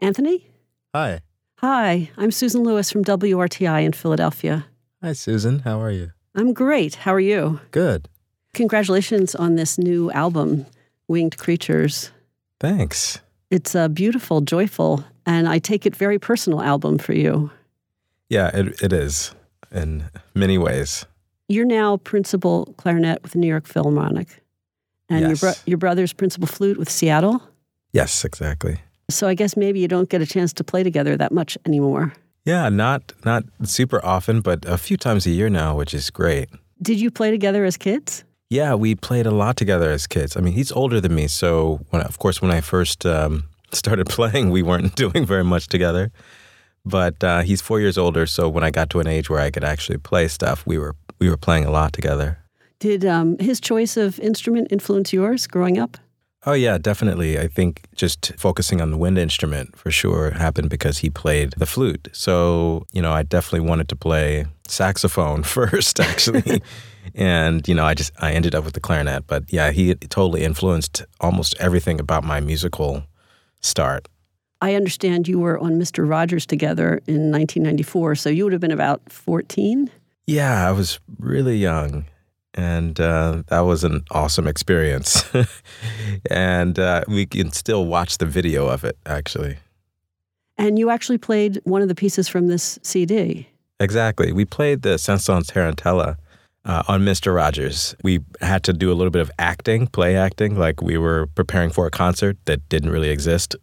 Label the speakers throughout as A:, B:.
A: Anthony?
B: Hi.
A: Hi, I'm Susan Lewis from WRTI in Philadelphia.
B: Hi, Susan. How are you?
A: I'm great. How are you?
B: Good.
A: Congratulations on this new album, Winged Creatures.
B: Thanks.
A: It's a beautiful, joyful, and I take it very personal album for you.
B: Yeah, it is in many ways.
A: You're now principal clarinet with the New York Philharmonic. And
B: Yes.
A: your brother's principal flute with Seattle.
B: Yes, exactly.
A: So I guess maybe you don't get a chance to play together that much anymore.
B: Yeah, not super often, but a few times a year now, which is great.
A: Did you play together as kids?
B: Yeah, we played a lot together as kids. I mean, he's older than me, so when I first started playing, we weren't doing very much together. But he's 4 years older, so when I got to an age where I could actually play stuff, we were playing a lot together.
A: Did his choice of instrument influence yours growing up?
B: Oh, yeah, definitely. I think just focusing on the wind instrument for sure happened because he played the flute. So, I definitely wanted to play saxophone first, actually. And, I ended up with the clarinet. But yeah, he totally influenced almost everything about my musical start.
A: I understand you were on Mr. Rogers together in 1994, so you would have been about 14?
B: Yeah, I was really young. And that was an awesome experience. And we can still watch the video of it, actually.
A: And you actually played one of the pieces from this CD.
B: Exactly. We played the Sansons Tarantella on Mr. Rogers. We had to do a little bit of play acting, like we were preparing for a concert that didn't really exist.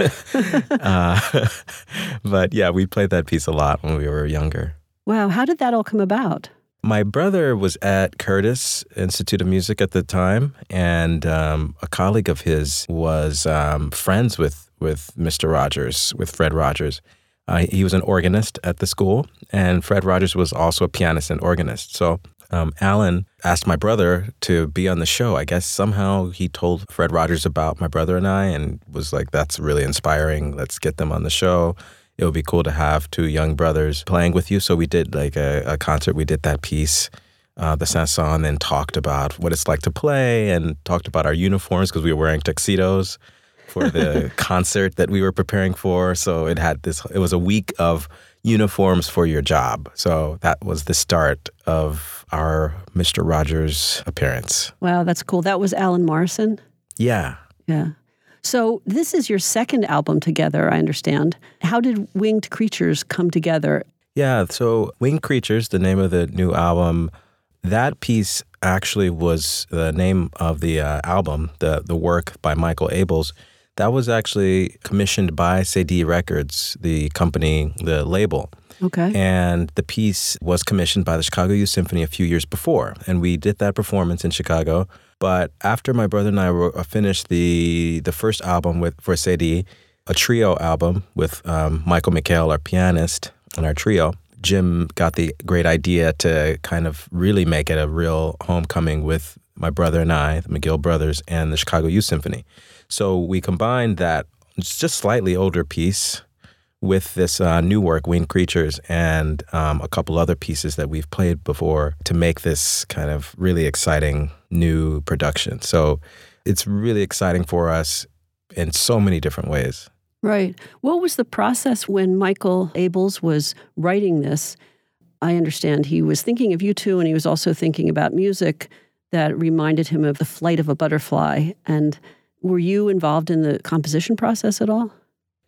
B: But yeah, we played that piece a lot when we were younger.
A: Wow, how did that all come about?
B: My brother was at Curtis Institute of Music at the time, and a colleague of his was friends with Mr. Rogers, with Fred Rogers. He was an organist at the school, and Fred Rogers was also a pianist and organist. So Alan asked my brother to be on the show. I guess somehow he told Fred Rogers about my brother and I and was like, that's really inspiring. Let's get them on the show. It would be cool to have two young brothers playing with you. So we did like a concert. We did that piece, the Sanson, and talked about what it's like to play and talked about our uniforms because we were wearing tuxedos for the concert that we were preparing for. So it was a week of uniforms for your job. So that was the start of our Mr. Rogers appearance.
A: Wow, that's cool. That was Alan Morrison?
B: Yeah.
A: Yeah. So this is your second album together, I understand. How did Winged Creatures come together?
B: Yeah, so Winged Creatures, the name of the new album, that piece actually was the name of the album, the work by Michael Abels. That was actually commissioned by CD Records, the company, the label.
A: Okay.
B: And the piece was commissioned by the Chicago Youth Symphony a few years before. And we did that performance in Chicago. But after my brother and I finished the first album for CD, a trio album with Michael McHale, our pianist, and our trio, Jim got the great idea to kind of really make it a real homecoming with my brother and I, the McGill brothers, and the Chicago Youth Symphony. So we combined that just slightly older piece with this new work, Winged Creatures, and a couple other pieces that we've played before to make this kind of really exciting new production. So it's really exciting for us in so many different ways.
A: Right. What was the process when Michael Abels was writing this? I understand he was thinking of you two, and he was also thinking about music that reminded him of the flight of a butterfly. And were you involved in the composition process at all?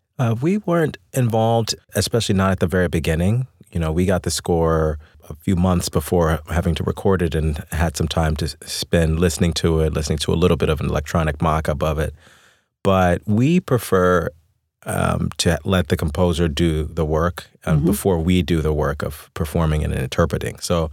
B: We weren't involved, especially not at the very beginning. We got the score a few months before having to record it and had some time to spend listening to a little bit of an electronic mock-up of it. But we prefer to let the composer do the work before we do the work of performing and interpreting. So,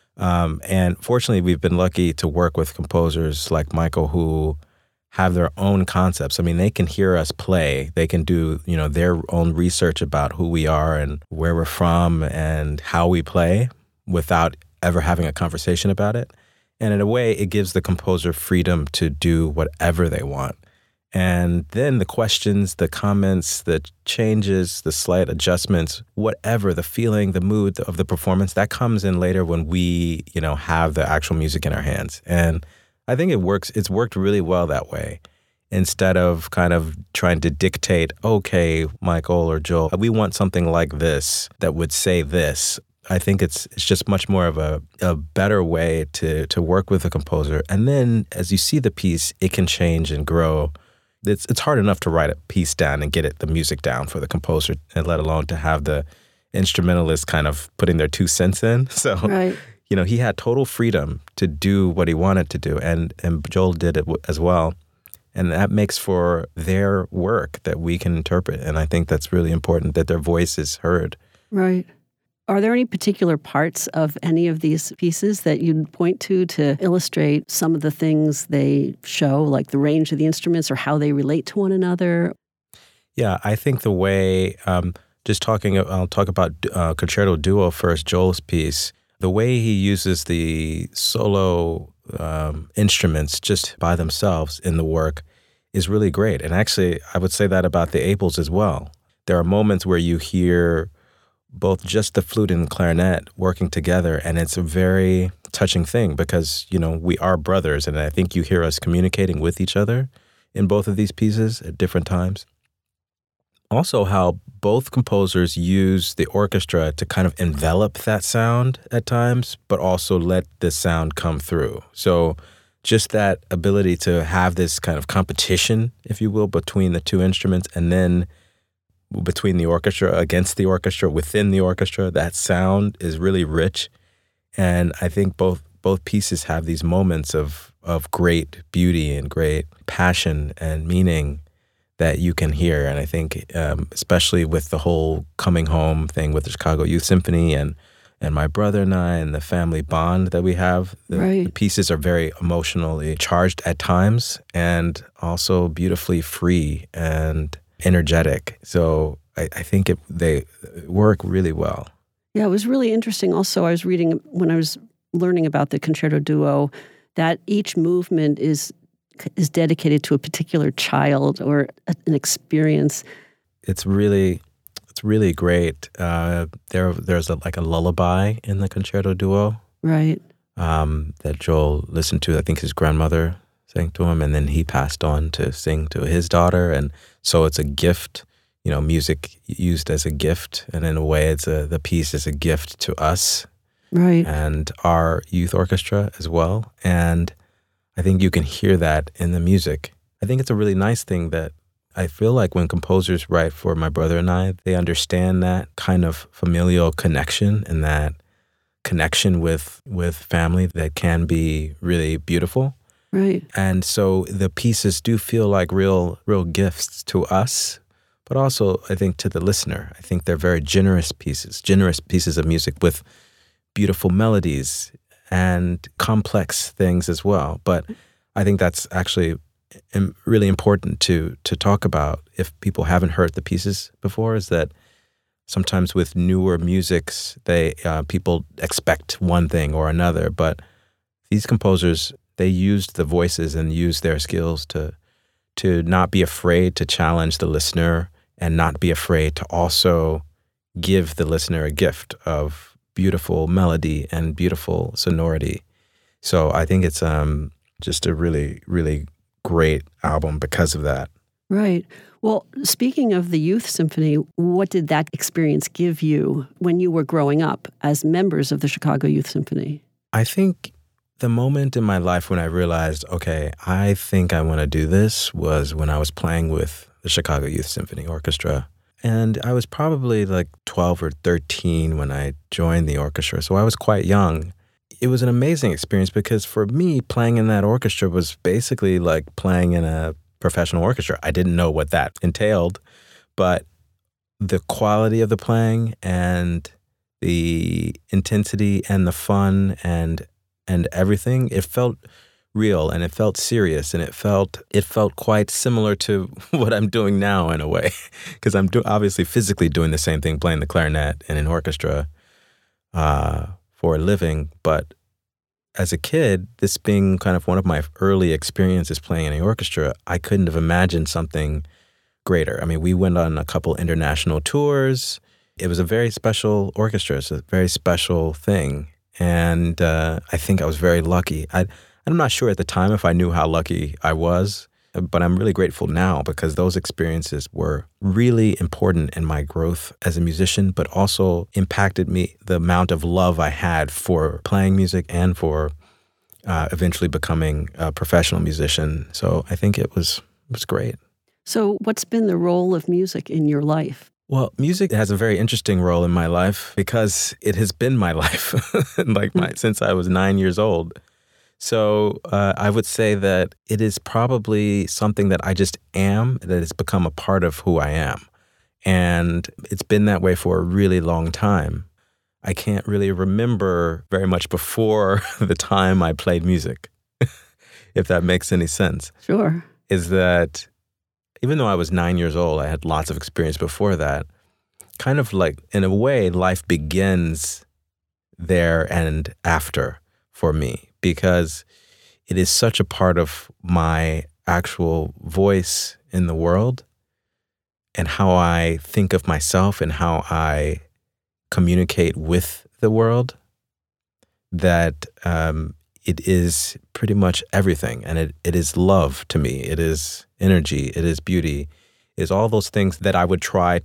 B: and fortunately, we've been lucky to work with composers like Michael who have their own concepts. I mean, they can hear us play. They can do, their own research about who we are and where we're from and how we play without ever having a conversation about it. And in a way, it gives the composer freedom to do whatever they want. And then the questions, the comments, the changes, the slight adjustments, whatever, the feeling, the mood of the performance, that comes in later when we, have the actual music in our hands. And I think it works. It's worked really well that way. instead of kind of trying to dictate, okay, Michael or Joel, we want something like this that would say this. I think it's just much more of a better way to work with a composer. And then as you see the piece, it can change and grow. It's hard enough to write a piece down and get the music down for the composer, and let alone to have the instrumentalist kind of putting their 2 cents in. So,
A: Right.
B: he had total freedom to do what he wanted to do, and Joel did it as well. And that makes for their work that we can interpret. And I think that's really important, that their voice is heard.
A: Right. Are there any particular parts of any of these pieces that you'd point to illustrate some of the things they show, like the range of the instruments or how they relate to one another?
B: Yeah, I think the way, I'll talk about Concerto Duo first, Joel's piece. The way he uses the solo instruments just by themselves in the work is really great. And actually, I would say that about the Abels as well. There are moments where you hear both just the flute and clarinet working together, and it's a very touching thing because, we are brothers, and I think you hear us communicating with each other in both of these pieces at different times. Also, how both composers use the orchestra to kind of envelop that sound at times, but also let the sound come through. So just that ability to have this kind of competition, if you will, between the 2 instruments, and then between the orchestra, against the orchestra, within the orchestra, that sound is really rich. And I think both pieces have these moments of great beauty and great passion and meaning that you can hear. And I think especially with the whole coming home thing with the Chicago Youth Symphony and my brother and I and the family bond that we have, the pieces are very emotionally charged at times and also beautifully free and energetic. So I think they work really well.
A: Yeah, it was really interesting. Also, I was reading when I was learning about the Concerto Duo that each movement is dedicated to a particular child or an experience.
B: It's really great. There's like a lullaby in the Concerto Duo,
A: right?
B: That Joel listened to. I think his grandmother sang to him, and then he passed on to sing to his daughter. And so it's a gift, music used as a gift, and in a way, the piece is a gift to us,
A: right?
B: And our youth orchestra as well. And I think you can hear that in the music. I think it's a really nice thing that I feel like when composers write for my brother and I, they understand that kind of familial connection and that connection with family that can be really beautiful.
A: Right.
B: And so the pieces do feel like real gifts to us, but also I think to the listener. I think they're very generous pieces of music with beautiful melodies and complex things as well. But I think that's actually really important to talk about if people haven't heard the pieces before, is that sometimes with newer musics, people expect one thing or another, but these composers, they used the voices and used their skills to not be afraid to challenge the listener and not be afraid to also give the listener a gift of beautiful melody and beautiful sonority. So I think it's just a really, really great album because of that.
A: Right. Well, speaking of the Youth Symphony, what did that experience give you when you were growing up as members of the Chicago Youth Symphony?
B: I think the moment in my life when I realized, okay, I think I want to do this was when I was playing with the Chicago Youth Symphony Orchestra. And I was probably like 12 or 13 when I joined the orchestra, so I was quite young. It was an amazing experience because for me, playing in that orchestra was basically like playing in a professional orchestra. I didn't know what that entailed, but the quality of the playing and the intensity and the fun and everything, it felt real and it felt serious and it felt quite similar to what I'm doing now in a way, because I'm obviously physically doing the same thing, playing the clarinet in an orchestra for a living. But as a kid, this being kind of one of my early experiences playing in an orchestra, I couldn't have imagined something greater. I mean, we went on a couple international tours. It was a very special orchestra. It's a very special thing. And I think I was very lucky. I'm not sure at the time if I knew how lucky I was. but I'm really grateful now because those experiences were really important in my growth as a musician, but also impacted me, the amount of love I had for playing music and for eventually becoming a professional musician. So I think it was great.
A: So what's been the role of music in your life?
B: Well, music has a very interesting role in my life because it has been my life, since I was 9 years old. So I would say that it is probably something that I just am, that has become a part of who I am. And it's been that way for a really long time. I can't really remember very much before the time I played music, if that makes any sense.
A: Sure.
B: Is that even though I was 9 years old, I had lots of experience before that. Kind of like, in a way, life begins there and after for me, because it is such a part of my actual voice in the world and how I think of myself and how I communicate with the world, that it is pretty much everything. And it is love to me. It is energy. It is beauty. It is all those things that I would strive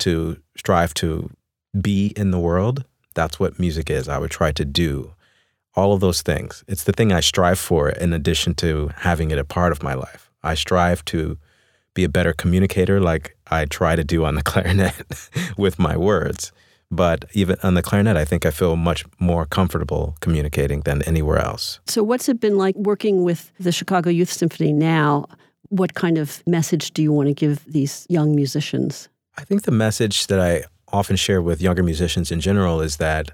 B: to be in the world. That's what music is. I would try to do all of those things. It's the thing I strive for in addition to having it a part of my life. I strive to be a better communicator, like I try to do on the clarinet with my words. But even on the clarinet, I think I feel much more comfortable communicating than anywhere else.
A: So what's it been like working with the Chicago Youth Symphony now? What kind of message do you want to give these young musicians?
B: I think the message that I often share with younger musicians in general is that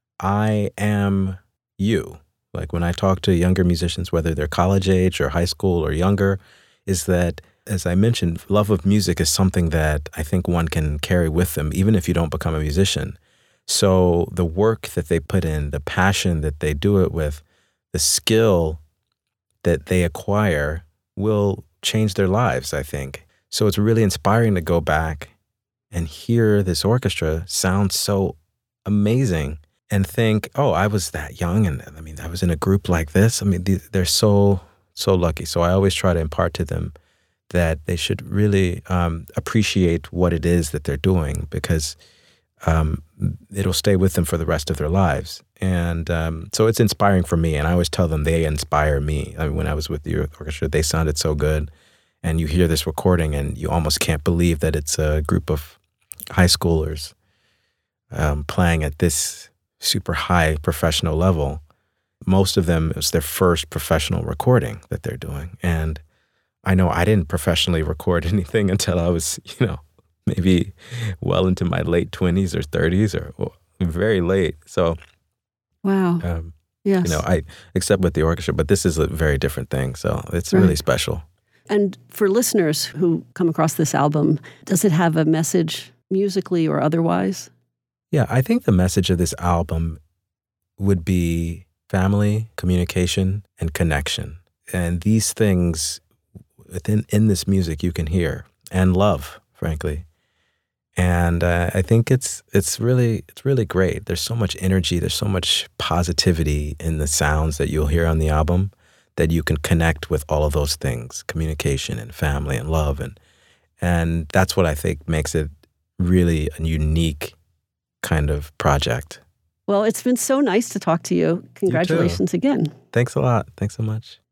B: I am you. Like when I talk to younger musicians, whether they're college age or high school or younger, is that, as I mentioned, love of music is something that I think one can carry with them, even if you don't become a musician. So the work that they put in, the passion that they do it with, the skill that they acquire will change their lives, I think. So it's really inspiring to go back and hear this orchestra sound so amazing and think, oh, I was that young, and I mean, I was in a group like this. I mean, they're so lucky. So I always try to impart to them that they should really appreciate what it is that they're doing, because it'll stay with them for the rest of their lives. And so it's inspiring for me, and I always tell them they inspire me. I mean, when I was with the orchestra, they sounded so good, and you hear this recording, and you almost can't believe that it's a group of high schoolers playing at this super high professional level. Most of them, it was their first professional recording that they're doing. And I know I didn't professionally record anything until I was, maybe well into my late 20s or 30s or very late. So,
A: wow. Yes.
B: except with the orchestra, but this is a very different thing. So it's really special.
A: And for listeners who come across this album, does it have a message musically or otherwise?
B: Yeah, I think the message of this album would be family, communication, and connection. And these things in this music you can hear, and love, frankly. And I think it's really great. There's so much energy, there's so much positivity in the sounds that you'll hear on the album, that you can connect with all of those things, communication and family and love. And that's what I think makes it really a unique kind of project.
A: Well, it's been so nice to talk to you. Congratulations again.
B: Thanks a lot. Thanks so much.